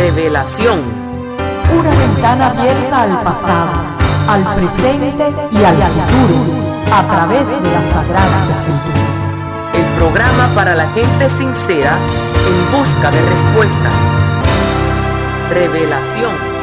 Revelación. Una ventana abierta al pasado, al presente y al futuro, a través de las Sagradas Escrituras. El programa para la gente sincera en busca de respuestas. Revelación.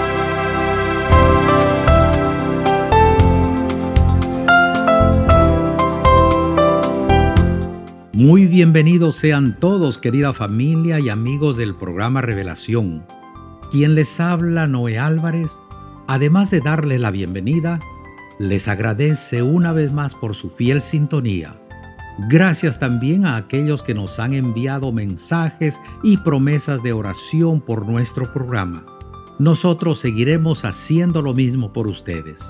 Muy bienvenidos sean todos, querida familia y amigos del programa Revelación. Quien les habla, Noé Álvarez, además de darles la bienvenida, les agradece una vez más por su fiel sintonía. Gracias también a aquellos que nos han enviado mensajes y promesas de oración por nuestro programa. Nosotros seguiremos haciendo lo mismo por ustedes.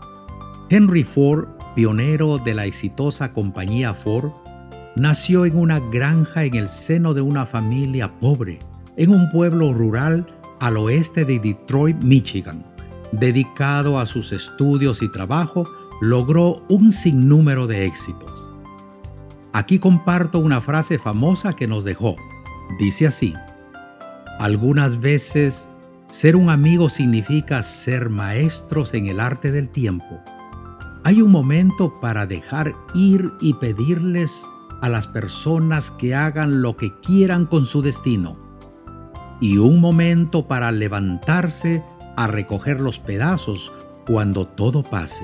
Henry Ford, pionero de la exitosa compañía Ford, nació en una granja en el seno de una familia pobre, en un pueblo rural al oeste de Detroit, Michigan. Dedicado a sus estudios y trabajo, logró un sinnúmero de éxitos. Aquí comparto una frase famosa que nos dejó. Dice así: algunas veces ser un amigo significa ser maestros en el arte del tiempo. Hay un momento para dejar ir y pedirles a las personas que hagan lo que quieran con su destino, y un momento para levantarse a recoger los pedazos cuando todo pase.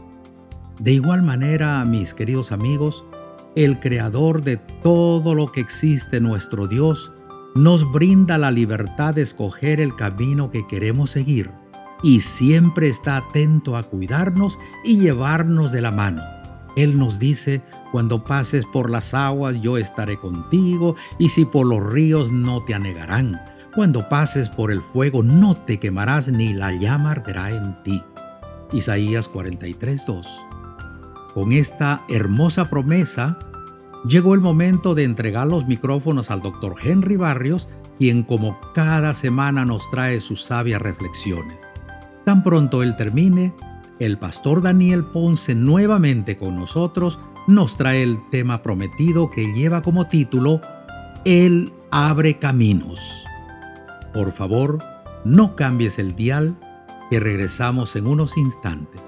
De igual manera, mis queridos amigos, el Creador de todo lo que existe, nuestro Dios, nos brinda la libertad de escoger el camino que queremos seguir, y siempre está atento a cuidarnos y llevarnos de la mano. Él nos dice: cuando pases por las aguas yo estaré contigo, y si por los ríos no te anegarán. Cuando pases por el fuego no te quemarás, ni la llama arderá en ti. Isaías 43:2. Con esta hermosa promesa, llegó el momento de entregar los micrófonos al Dr. Henry Barrios, quien como cada semana nos trae sus sabias reflexiones. Tan pronto él termine, el pastor Daniel Ponce, nuevamente con nosotros, nos trae el tema prometido que lleva como título Él abre caminos. Por favor, no cambies el dial, que regresamos en unos instantes.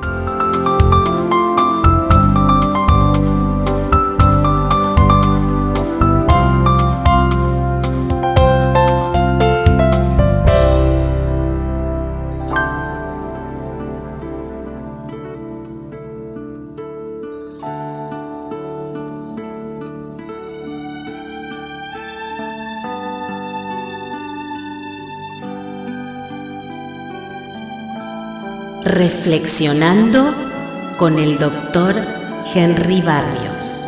Reflexionando con el Dr. Henry Barrios.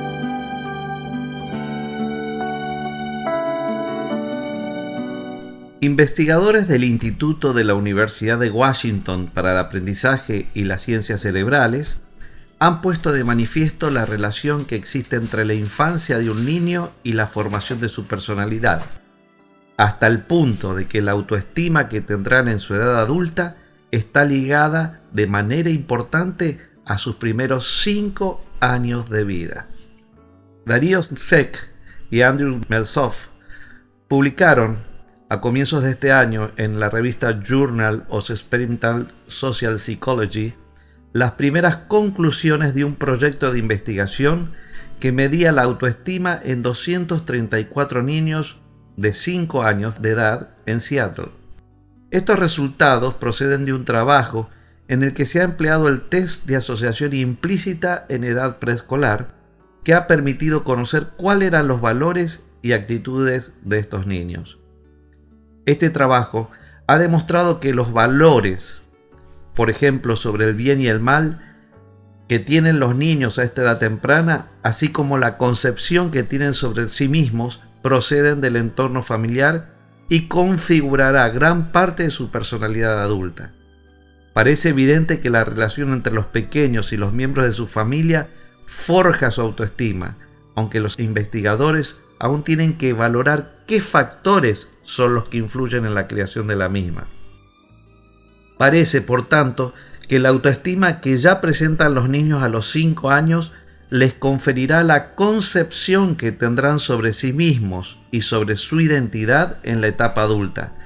Investigadores del Instituto de la Universidad de Washington para el Aprendizaje y las Ciencias Cerebrales han puesto de manifiesto la relación que existe entre la infancia de un niño y la formación de su personalidad, hasta el punto de que la autoestima que tendrán en su edad adulta está ligada de manera importante a sus primeros 5 años de vida. Darius Seck y Andrew Meltzoff publicaron a comienzos de este año en la revista Journal of Experimental Social Psychology las primeras conclusiones de un proyecto de investigación que medía la autoestima en 234 niños de 5 años de edad en Seattle. Estos resultados proceden de un trabajo en el que se ha empleado el test de asociación implícita en edad preescolar, que ha permitido conocer cuáles eran los valores y actitudes de estos niños. Este trabajo ha demostrado que los valores, por ejemplo, sobre el bien y el mal, que tienen los niños a esta edad temprana, así como la concepción que tienen sobre sí mismos, proceden del entorno familiar y configurará gran parte de su personalidad adulta. Parece evidente que la relación entre los pequeños y los miembros de su familia forja su autoestima, aunque los investigadores aún tienen que valorar qué factores son los que influyen en la creación de la misma. Parece, por tanto, que la autoestima que ya presentan los niños a los 5 años les conferirá la concepción que tendrán sobre sí mismos y sobre su identidad en la etapa adulta,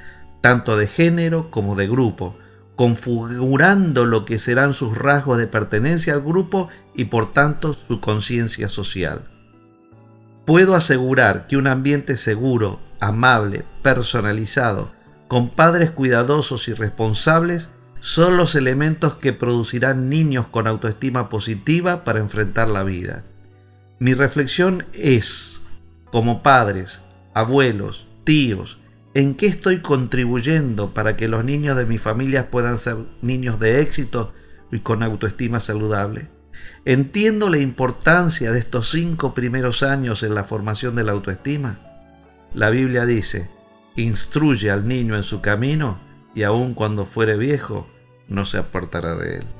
tanto de género como de grupo, configurando lo que serán sus rasgos de pertenencia al grupo y por tanto su conciencia social. Puedo asegurar que un ambiente seguro, amable, personalizado, con padres cuidadosos y responsables son los elementos que producirán niños con autoestima positiva para enfrentar la vida. Mi reflexión es, como padres, abuelos, tíos, ¿en qué estoy contribuyendo para que los niños de mi familia puedan ser niños de éxito y con autoestima saludable? ¿Entiendo la importancia de estos 5 primeros años en la formación de la autoestima? La Biblia dice, instruye al niño en su camino y aun cuando fuere viejo, no se apartará de él.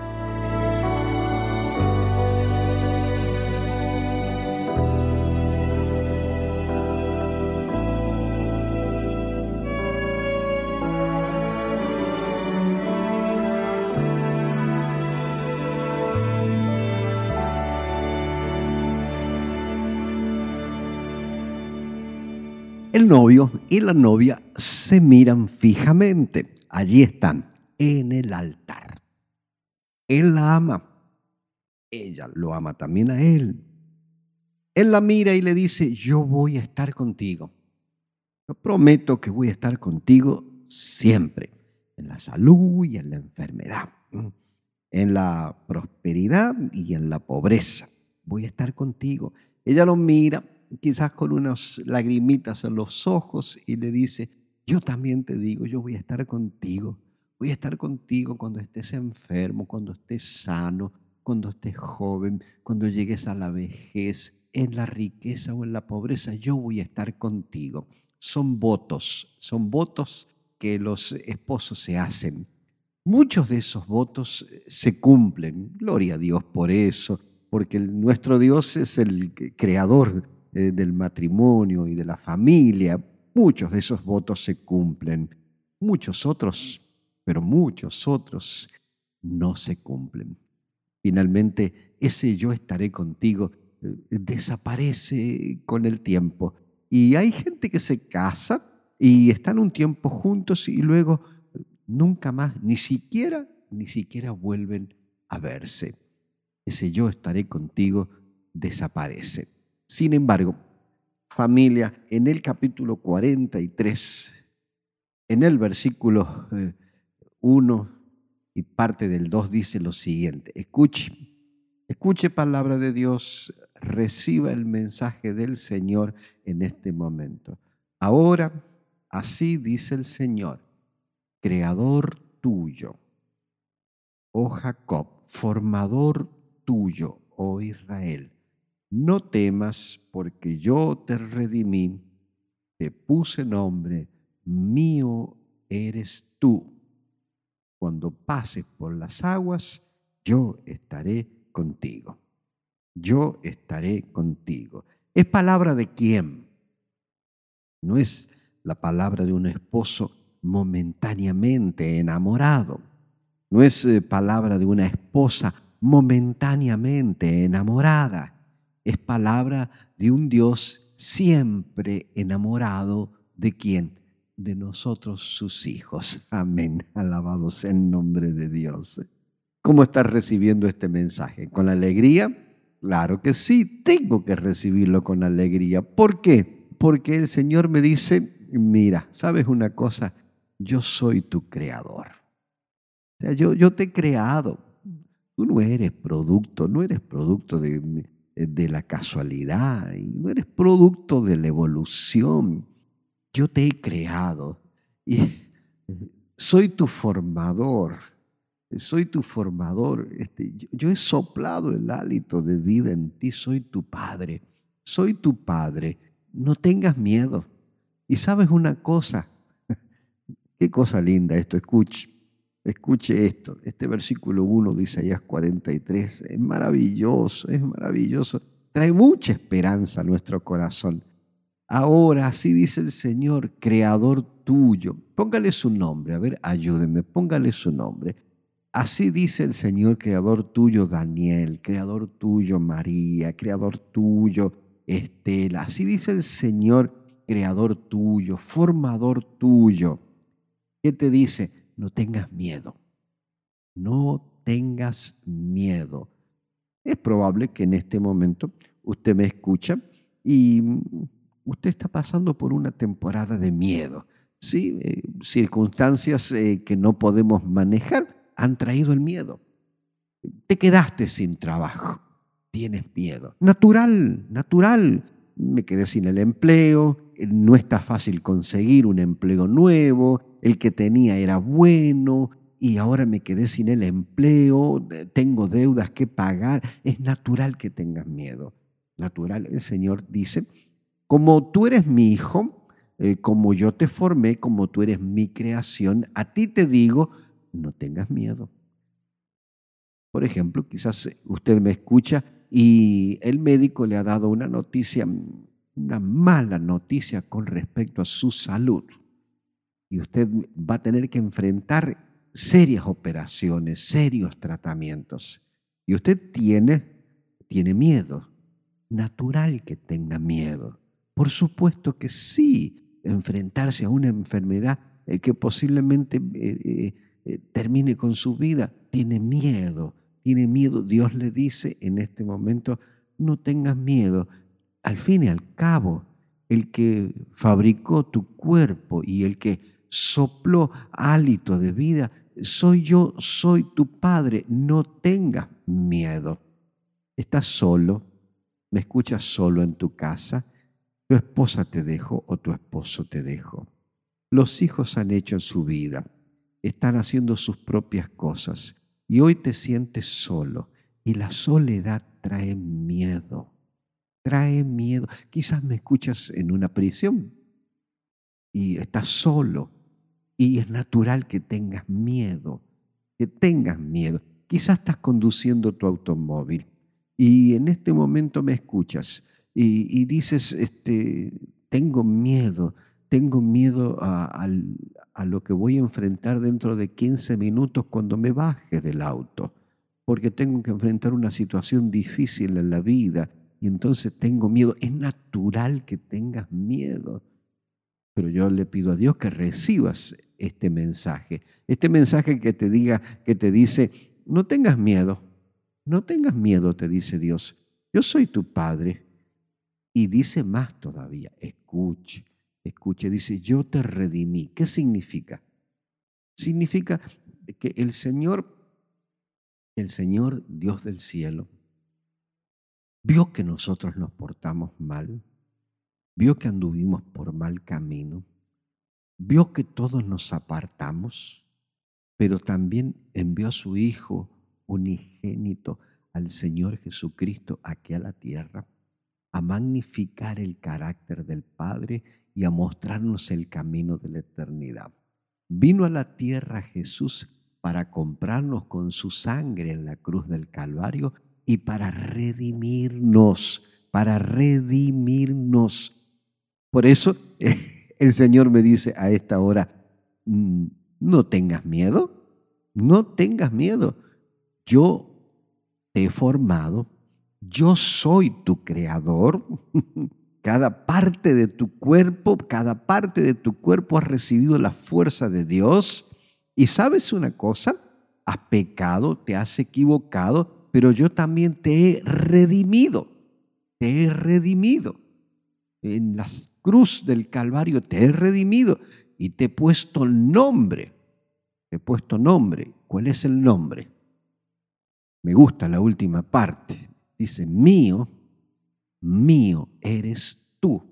El novio y la novia se miran fijamente. Allí están, en el altar. Él la ama. Ella lo ama también a él. Él la mira y le dice, yo voy a estar contigo. Yo prometo que voy a estar contigo siempre. En la salud y en la enfermedad. En la prosperidad y en la pobreza. Voy a estar contigo. Ella lo mira, quizás con unas lagrimitas en los ojos, y le dice, yo también te digo, yo voy a estar contigo. Voy a estar contigo cuando estés enfermo, cuando estés sano, cuando estés joven, cuando llegues a la vejez, en la riqueza o en la pobreza, yo voy a estar contigo. Son votos que los esposos se hacen. Muchos de esos votos se cumplen, gloria a Dios por eso, porque nuestro Dios es el creador del matrimonio y de la familia. Muchos de esos votos se cumplen. Muchos otros, pero muchos otros no se cumplen. Finalmente, ese yo estaré contigo desaparece con el tiempo. Y hay gente que se casa y están un tiempo juntos y luego nunca más, ni siquiera vuelven a verse. Ese yo estaré contigo desaparece. Sin embargo, familia, en el capítulo 43, en el versículo 1 y parte del 2 dice lo siguiente. Escuche palabra de Dios, reciba el mensaje del Señor en este momento. Ahora, así dice el Señor, creador tuyo, oh Jacob, formador tuyo, oh Israel. No temas, porque yo te redimí, te puse nombre, mío eres tú. Cuando pases por las aguas, yo estaré contigo. Yo estaré contigo. ¿Es palabra de quién? No es la palabra de un esposo momentáneamente enamorado. No es palabra de una esposa momentáneamente enamorada. Es palabra de un Dios siempre enamorado. ¿De quién? De nosotros, sus hijos. Amén. Alabado sea el nombre de Dios. ¿Cómo estás recibiendo este mensaje? ¿Con alegría? Claro que sí, tengo que recibirlo con alegría. ¿Por qué? Porque el Señor me dice, mira, ¿sabes una cosa? Yo soy tu creador. O sea, yo te he creado. Tú no eres producto de la casualidad, y no eres producto de la evolución. Yo te he creado y soy tu formador. Soy tu formador. Yo he soplado el hálito de vida en ti. Soy tu padre. Soy tu padre. No tengas miedo. Y sabes una cosa. Qué cosa linda esto. Escuche esto. Este versículo 1 de Isaías 43 es maravilloso, es maravilloso. Trae mucha esperanza a nuestro corazón. Ahora, así dice el Señor, creador tuyo. Póngale su nombre. A ver, ayúdeme. Póngale su nombre. Así dice el Señor, creador tuyo Daniel, creador tuyo María, creador tuyo Estela. Así dice el Señor, creador tuyo, formador tuyo. ¿Qué te dice? No tengas miedo. No tengas miedo. Es probable que en este momento usted me escucha y usted está pasando por una temporada de miedo. ¿Sí? Circunstancias que no podemos manejar han traído el miedo. Te quedaste sin trabajo, tienes miedo. Natural, natural. Me quedé sin el empleo, no está fácil conseguir un empleo nuevo, el que tenía era bueno y ahora me quedé sin el empleo, tengo deudas que pagar. Es natural que tengas miedo. Natural. El Señor dice, como tú eres mi hijo, como yo te formé, como tú eres mi creación, a ti te digo, no tengas miedo. Por ejemplo, quizás usted me escucha y el médico le ha dado una noticia, una mala noticia con respecto a su salud. Y usted va a tener que enfrentar serias operaciones, serios tratamientos. Y usted tiene miedo. Natural que tenga miedo. Por supuesto que sí, enfrentarse a una enfermedad que posiblemente termine con su vida. Tiene miedo. Dios le dice en este momento, no tengas miedo. Al fin y al cabo, el que fabricó tu cuerpo y el que sopló hálito de vida, soy yo, soy tu Padre. No tengas miedo. Estás solo, me escuchas solo en tu casa, tu esposa te dejó o tu esposo te dejó. Los hijos han hecho su vida, están haciendo sus propias cosas y hoy te sientes solo y la soledad trae miedo. Trae miedo. Quizás me escuchas en una prisión y estás solo y es natural que tengas miedo, Quizás estás conduciendo tu automóvil y en este momento me escuchas y dices, tengo miedo a lo que voy a enfrentar dentro de 15 minutos cuando me baje del auto, porque tengo que enfrentar una situación difícil en la vida y entonces tengo miedo. Es natural que tengas miedo, pero yo le pido a Dios que recibas este mensaje que te dice, no tengas miedo, te dice Dios, yo soy tu Padre. Y dice más todavía, escuche, dice, yo te redimí. ¿Qué significa? Significa que el Señor, Dios del cielo, vio que nosotros nos portamos mal, vio que anduvimos por mal camino, vio que todos nos apartamos, pero también envió a su Hijo unigénito, al Señor Jesucristo, aquí a la tierra, a magnificar el carácter del Padre y a mostrarnos el camino de la eternidad. Vino a la tierra Jesús para comprarnos con su sangre en la cruz del Calvario y para redimirnos. Por eso el Señor me dice a esta hora, no tengas miedo, Yo te he formado, yo soy tu creador. Cada parte de tu cuerpo ha recibido la fuerza de Dios. Y ¿sabes una cosa? Has pecado, te has equivocado, pero yo también te he redimido. En la cruz del Calvario te he redimido y te he puesto nombre. ¿Cuál es el nombre? Me gusta la última parte. Dice, mío eres tú.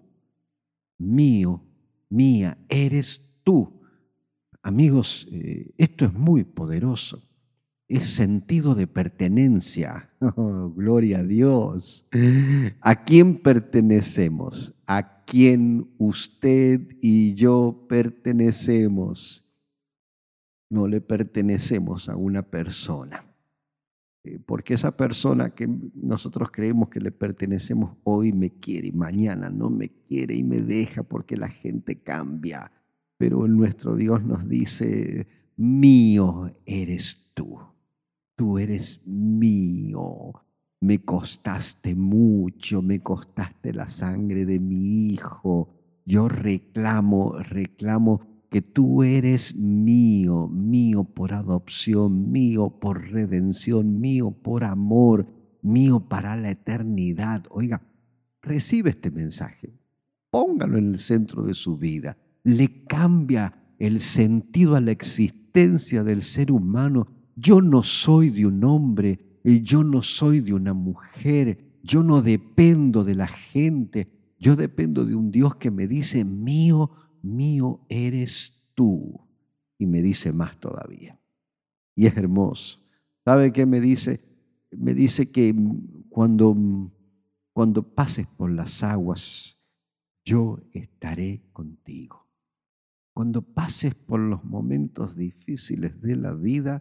Mía eres tú. Amigos, esto es muy poderoso. Es sentido de pertenencia. Oh, gloria a Dios. ¿A quién pertenecemos? ¿A quién usted y yo pertenecemos? No le pertenecemos a una persona. Porque esa persona que nosotros creemos que le pertenecemos hoy me quiere y mañana no me quiere y me deja porque la gente cambia. Pero nuestro Dios nos dice, mío eres tú. Tú eres mío. Me costaste mucho, me costaste la sangre de mi hijo. Yo reclamo que tú eres mío, mío por adopción, mío por redención, mío por amor, mío para la eternidad. Oiga, recibe este mensaje, póngalo en el centro de su vida, le cambia el sentido a la existencia del ser humano. Yo no soy de un hombre, yo no soy de una mujer, yo no dependo de la gente, yo dependo de un Dios que me dice, mío, mío eres tú. Y me dice más todavía. Y es hermoso. ¿Sabe qué me dice? Me dice que cuando pases por las aguas, yo estaré contigo. Cuando pases por los momentos difíciles de la vida,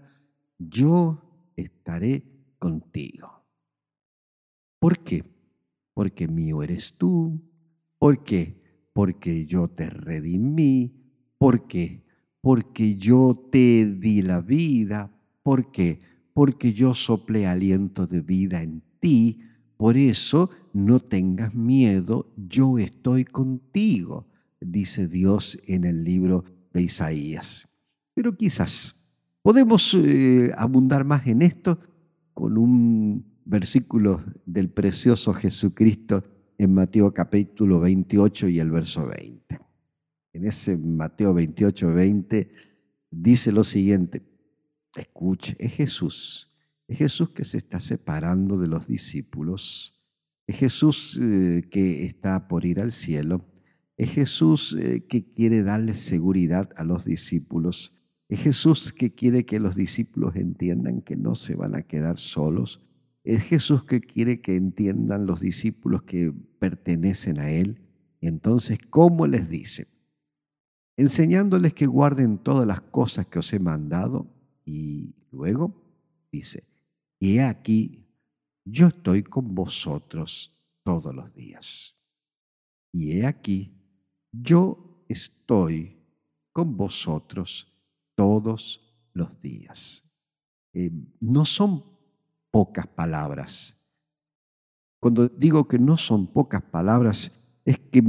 yo estaré contigo. ¿Por qué? Porque mío eres tú. ¿Por qué? Porque yo te redimí. ¿Por qué? Porque yo te di la vida. ¿Por qué? Porque yo soplé aliento de vida en ti. Por eso no tengas miedo, yo estoy contigo, dice Dios en el libro de Isaías. Pero quizás podemos abundar más en esto con un versículo del precioso Jesucristo en Mateo capítulo 28 y el verso 20. En ese Mateo 28, 20 dice lo siguiente, escuche, es Jesús que se está separando de los discípulos, es Jesús que está por ir al cielo, es Jesús que quiere darle seguridad a los discípulos, es Jesús que quiere que los discípulos entiendan que no se van a quedar solos, es Jesús que quiere que entiendan los discípulos que pertenecen a Él. Entonces, ¿cómo les dice? Enseñándoles que guarden todas las cosas que os he mandado, y luego dice, y he aquí, yo estoy con vosotros todos los días. Y he aquí, yo estoy con vosotros todos los días. No son pocas palabras. Cuando digo que no son pocas palabras, es que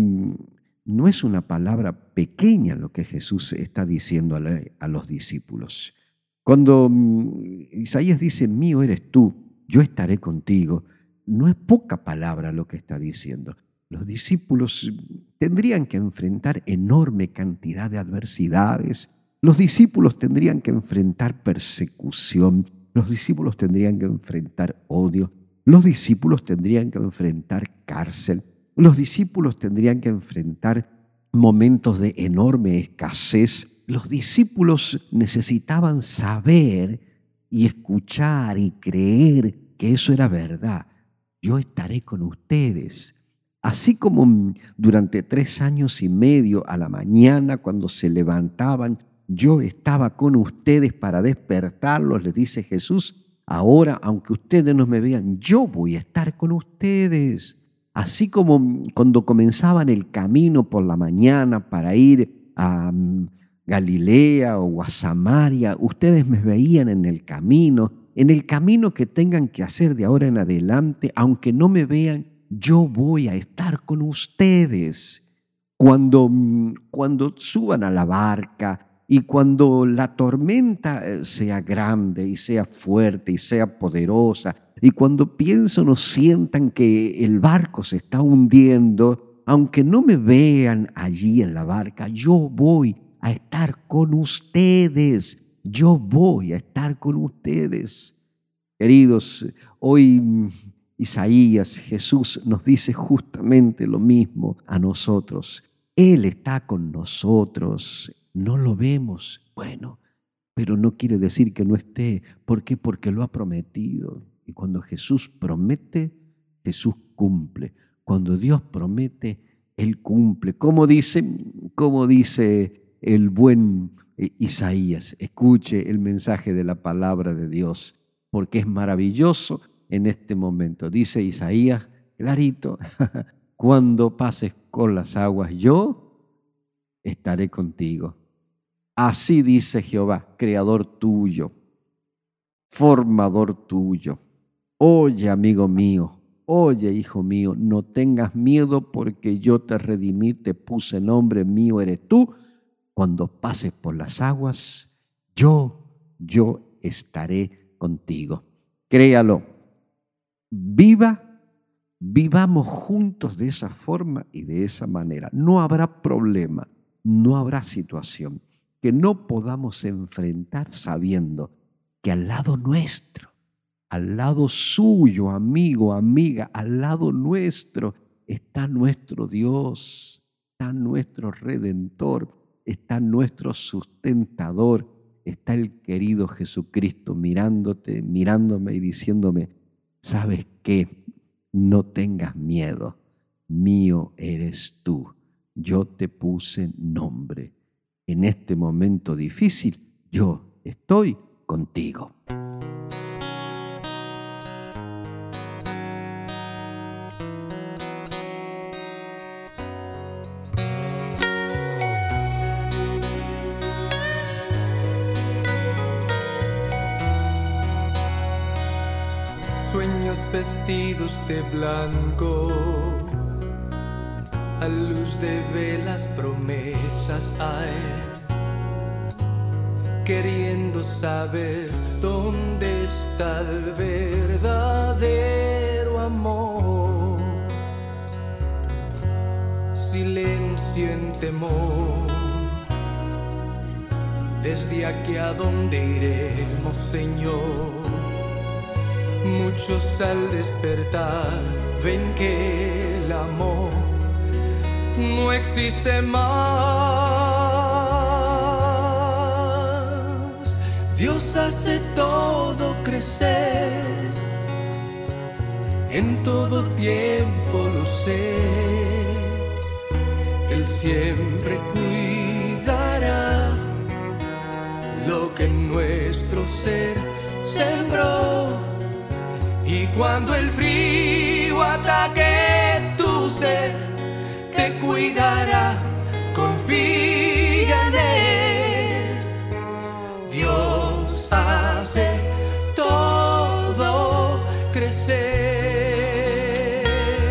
no es una palabra pequeña lo que Jesús está diciendo a los discípulos. Cuando Isaías dice, mío eres tú, yo estaré contigo, no es poca palabra lo que está diciendo. Los discípulos tendrían que enfrentar enorme cantidad de adversidades. Los discípulos tendrían que enfrentar persecución. Los discípulos tendrían que enfrentar odio. Los discípulos tendrían que enfrentar cárcel. Los discípulos tendrían que enfrentar momentos de enorme escasez. Los discípulos necesitaban saber y escuchar y creer que eso era verdad. Yo estaré con ustedes. Así como durante 3 años y medio a la mañana cuando se levantaban, yo estaba con ustedes para despertarlos, les dice Jesús. Ahora, aunque ustedes no me vean, yo voy a estar con ustedes. Así como cuando comenzaban el camino por la mañana para ir a Galilea o a Samaria, ustedes me veían en el camino que tengan que hacer de ahora en adelante, aunque no me vean, yo voy a estar con ustedes. Cuando suban a la barca y cuando la tormenta sea grande y sea fuerte y sea poderosa, y cuando piensan o sientan que el barco se está hundiendo, aunque no me vean allí en la barca, yo voy a estar con ustedes. Yo voy a estar con ustedes. Queridos, hoy Isaías, Jesús nos dice justamente lo mismo a nosotros. Él está con nosotros. No lo vemos, bueno, pero no quiere decir que no esté. ¿Por qué? Porque lo ha prometido. Y cuando Jesús promete, Jesús cumple. Cuando Dios promete, Él cumple. Como dice el buen Isaías, escuche el mensaje de la palabra de Dios, porque es maravilloso en este momento. Dice Isaías, clarito, cuando pases con las aguas, yo estaré contigo. Así dice Jehová, creador tuyo, formador tuyo. Oye, amigo mío, oye, hijo mío, no tengas miedo porque yo te redimí, te puse nombre, mío eres tú. Cuando pases por las aguas, yo estaré contigo. Créalo. Vivamos juntos de esa forma y de esa manera. No habrá problema, no habrá situación que no podamos enfrentar sabiendo que al lado nuestro, al lado suyo, amigo, amiga, al lado nuestro está nuestro Dios, está nuestro Redentor, está nuestro sustentador, está el querido Jesucristo mirándote, mirándome y diciéndome, ¿sabes qué? No tengas miedo, mío eres tú, yo te puse nombre. En este momento difícil, yo estoy contigo. Sueños vestidos de blanco, a luz de velas promesas hay, queriendo saber dónde está el verdadero amor. Silencio en temor, desde aquí a dónde iremos, Señor. Muchos al despertar ven que el amor no existe más. Dios hace todo crecer, en todo tiempo lo sé. Él siempre cuidará lo que en nuestro ser sembró. Y cuando el frío ataque tu ser, te cuidará, confía en Él. Dios hace todo crecer.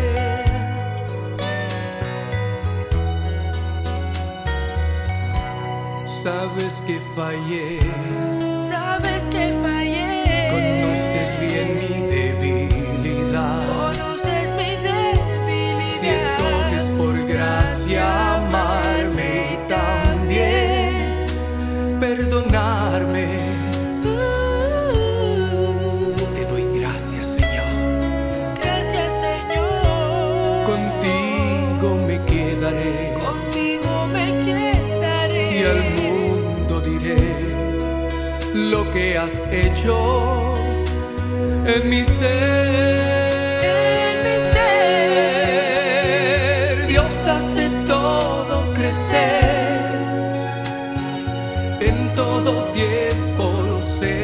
Sabes que fallé, sabes que fallé. Conoces bien mi debilidad. Conoces mi debilidad. Si escoges por gracia amarme y también perdonarme, te doy gracias, Señor. Gracias, Señor. Contigo me quedaré. Contigo me quedaré. Y al mundo diré lo que has hecho en mi ser, Dios hace todo crecer, en todo tiempo lo sé.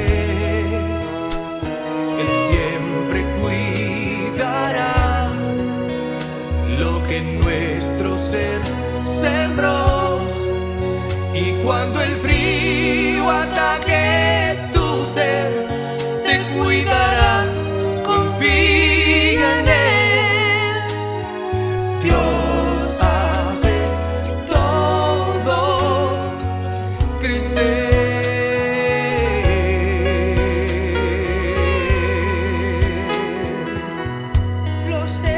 Él siempre cuidará lo que en nuestro ser sembró. Y cuando el frío ataque tu ser, te cuidará. Confía en Él. Dios hace todo crecer. Lo sé.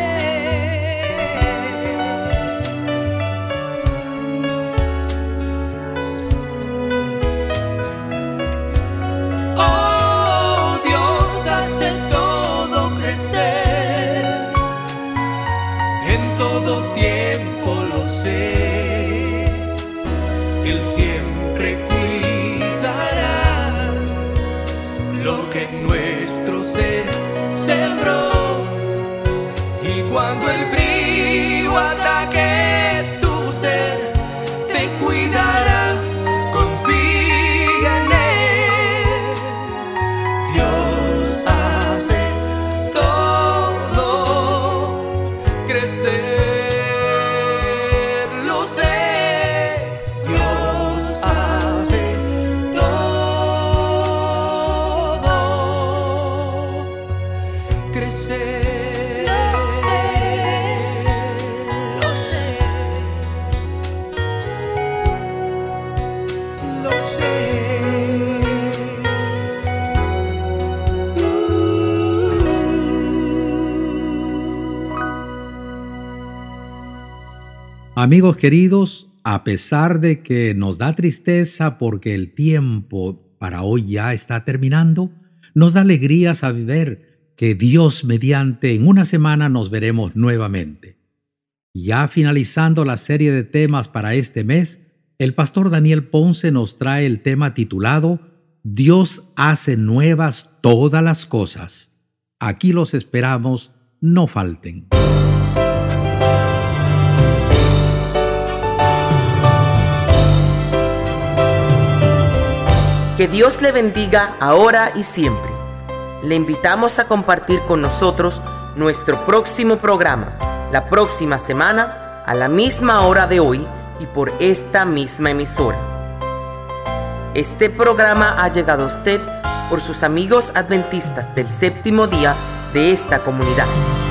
Amigos queridos, a pesar de que nos da tristeza porque el tiempo para hoy ya está terminando, nos da alegría saber que Dios mediante en una semana nos veremos nuevamente. Ya finalizando la serie de temas para este mes, el pastor Daniel Ponce nos trae el tema titulado Dios hace nuevas todas las cosas. Aquí los esperamos, no falten. Que Dios le bendiga ahora y siempre. Le invitamos a compartir con nosotros nuestro próximo programa, la próxima semana, a la misma hora de hoy y por esta misma emisora. Este programa ha llegado a usted por sus amigos adventistas del séptimo día de esta comunidad.